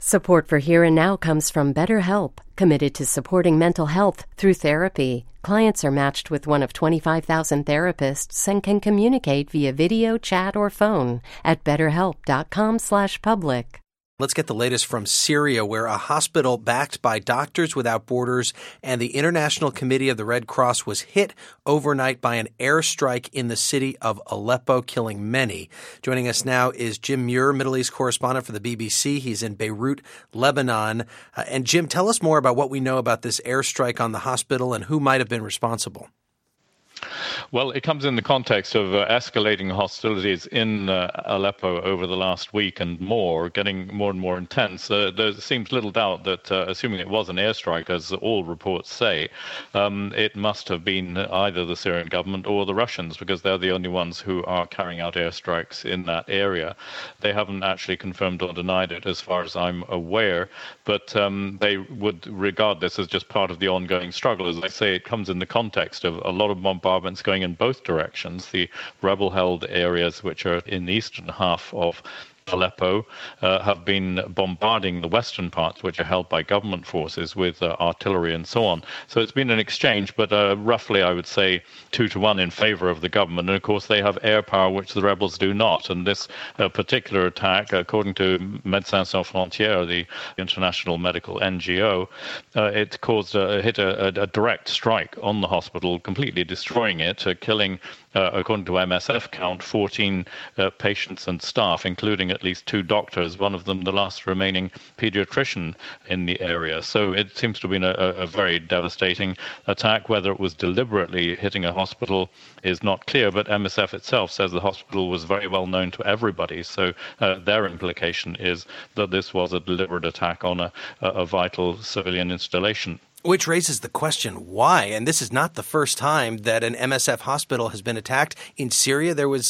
Support for Here and Now comes from BetterHelp, committed to supporting mental health through therapy. Clients are matched with one of 25,000 therapists and can communicate via video, chat, or phone at betterhelp.com/public. Let's get the latest from Syria, where a hospital backed by Doctors Without Borders and the International Committee of the Red Cross was hit overnight by an airstrike in the city of Aleppo, killing many. Joining us now is Jim Muir, Middle East correspondent for the BBC. He's in Beirut, Lebanon. And Jim, tell us more about what we know about this airstrike on the hospital and who might have been responsible. Well, it comes in the context of escalating hostilities in Aleppo over the last week and more, getting more and more intense. There seems little doubt that, assuming it was an airstrike, as all reports say, it must have been either the Syrian government or the Russians, because they're the only ones who are carrying out airstrikes in that area. They haven't actually confirmed or denied it, as far as I'm aware, but they would regard this as just part of the ongoing struggle. As I say, it comes in the context of a lot of bombardments going in both directions. The rebel-held areas, which are in the eastern half of Aleppo, have been bombarding the western parts, which are held by government forces, with artillery and so on. So it's been an exchange, but roughly, I would say, 2-1 in favor of the government. And of course, they have air power, which the rebels do not. And this particular attack, according to Médecins Sans Frontières, the international medical NGO, it hit a direct strike on the hospital, completely destroying it, killing, according to MSF count, 14 patients and staff, including at least 2 doctors, one of them the last remaining pediatrician in the area. So it seems to have been a very devastating attack. Whether it was deliberately hitting a hospital is not clear, but MSF itself says the hospital was very well known to everybody. So their implication is that this was a deliberate attack on a vital civilian installation. Which raises the question, why? And this is not the first time that an MSF hospital has been attacked. In Syria, there was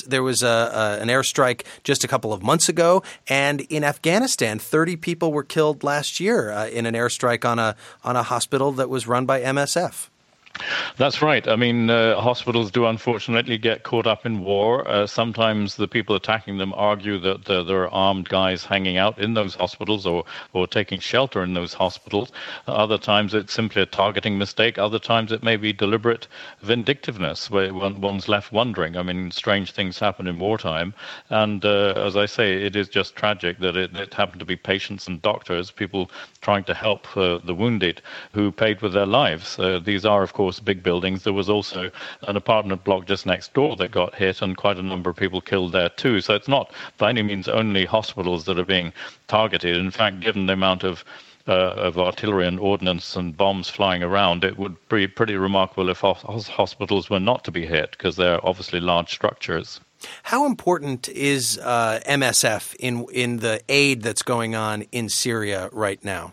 an airstrike just a couple of months ago. And in Afghanistan, 30 people were killed last year in an airstrike on a hospital that was run by MSF. That's right. I mean, hospitals do unfortunately get caught up in war. Sometimes the people attacking them argue that there are armed guys hanging out in those hospitals or taking shelter in those hospitals. Other times it's simply a targeting mistake. Other times it may be deliberate vindictiveness, where one's left wondering. I mean, strange things happen in wartime. And as I say, it is just tragic that it happened to be patients and doctors, people trying to help the wounded, who paid with their lives. These are, of course, big buildings. There was also an apartment block just next door that got hit, and quite a number of people killed there too. So it's not by any means only hospitals that are being targeted. In fact, given the amount of artillery and ordnance and bombs flying around, it would be pretty remarkable if hospitals were not to be hit, because they're obviously large structures. How important is MSF in the aid that's going on in Syria right now?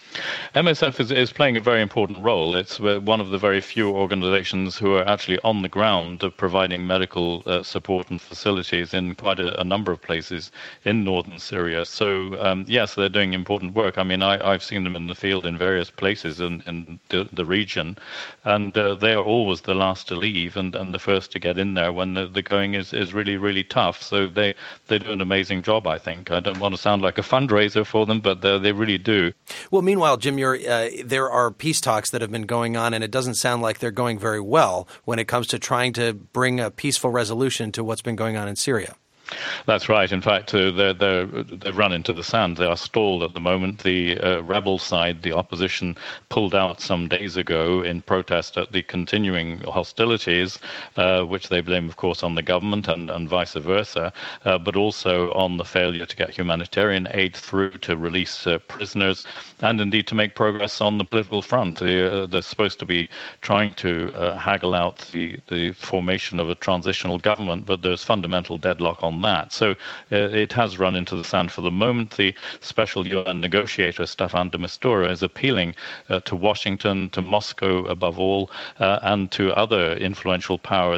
MSF is playing a very important role. It's one of the very few organizations who are actually on the ground providing medical support and facilities in quite a number of places in northern Syria. So, yes, they're doing important work. I mean, I've seen them in the field in various places in the region, and they are always the last to leave and the first to get in there when the going is really, really tough. So they do an amazing job, I think. I don't want to sound like a fundraiser for them, but they really do. Well, meanwhile, Jim, there are peace talks that have been going on, and it doesn't sound like they're going very well when it comes to trying to bring a peaceful resolution to what's been going on in Syria. That's right. In fact, they've run into the sand. They are stalled at the moment. The rebel side, the opposition, pulled out some days ago in protest at the continuing hostilities, which they blame, of course, on the government and vice versa, but also on the failure to get humanitarian aid through to release prisoners and indeed to make progress on the political front. They're supposed to be trying to haggle out the formation of a transitional government, but there's fundamental deadlock on that. So it has run into the sand for the moment. The special UN negotiator, Staffan de Mistura, is appealing to Washington, to Moscow above all, and to other influential powers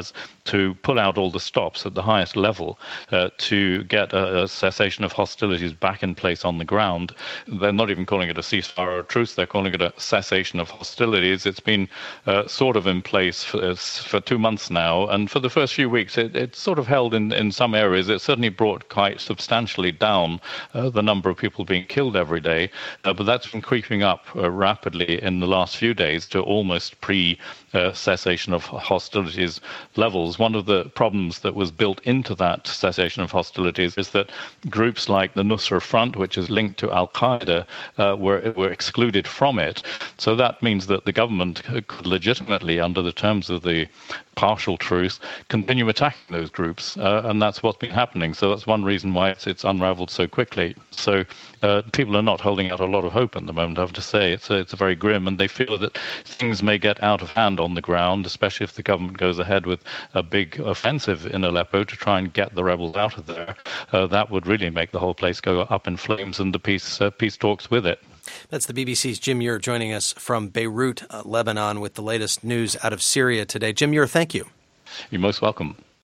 to pull out all the stops at the highest level to get a cessation of hostilities back in place on the ground. They're not even calling it a ceasefire or a truce, they're calling it a cessation of hostilities. It's been sort of in place for 2 months now, and for the first few weeks it sort of held in some areas. It certainly brought quite substantially down the number of people being killed every day, but that's been creeping up rapidly in the last few days to almost pre-cessation of hostilities levels. One of the problems that was built into that cessation of hostilities is that groups like the Nusra Front, which is linked to Al-Qaeda, were excluded from it. So that means that the government could legitimately, under the terms of the partial truce, continue attacking those groups, and that's what's been happening. So that's one reason why it's unraveled so quickly. So people are not holding out a lot of hope at the moment, I have to say. It's very grim, and they feel that things may get out of hand on the ground, especially if the government goes ahead with a big offensive in Aleppo to try and get the rebels out of there. That would really make the whole place go up in flames, and the peace talks with it. That's the BBC's Jim Muir joining us from Beirut, Lebanon, with the latest news out of Syria today. Jim Muir, thank you. You're most welcome.